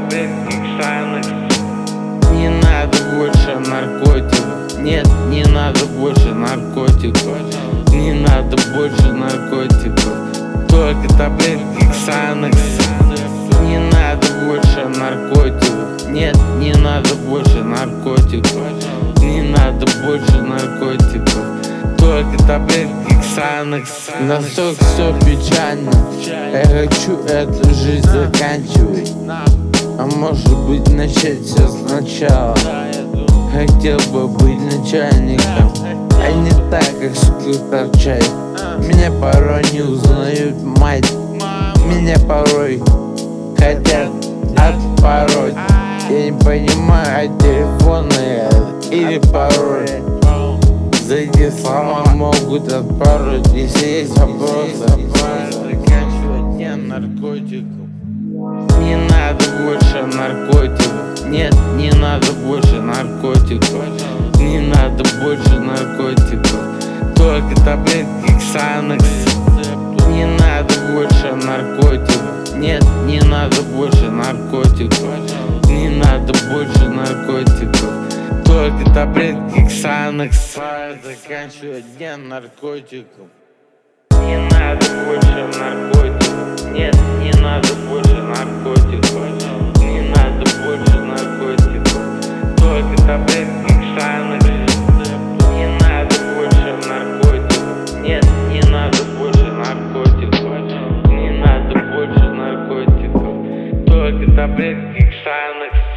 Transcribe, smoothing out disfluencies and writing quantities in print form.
таблетки Ксанакс. Не надо больше наркотиков. Нет, не надо больше наркотиков. Не надо больше наркотиков. Только таблетки Ксанакс. Не надо больше наркотиков. Нет, не надо больше наркотиков. Не надо больше наркотиков. Только таблетки Ксанакс. Настолько все печально. Я хочу эту жизнь заканчивать. А может быть начать все сначала. Хотел бы быть начальником, а не так, как суки торчать. Меня порой не узнают мать. Меня порой хотят отпороть. Я не понимаю, телефоны или пароль. За эти слова могут отпороть. Если есть вопросы, заканчивать не наркотиков. Не надо больше наркотиков. Нет, не надо больше наркотиков. Не надо больше наркотиков. Только таблетки Ксанакс. Не надо больше наркотиков. Нет, не надо больше наркотиков. Не надо больше наркотиков. Только таблетки Ксанакс. Заканчивать день наркотиков. Не надо больше наркотиков. Нет, не надо больше наркотиков. Не надо больше наркотиков. Только таблетки Ксанакс. Не надо больше наркотиков. Нет, не надо больше наркотиков. Не надо больше наркотиков. Только таблетки Ксанакс.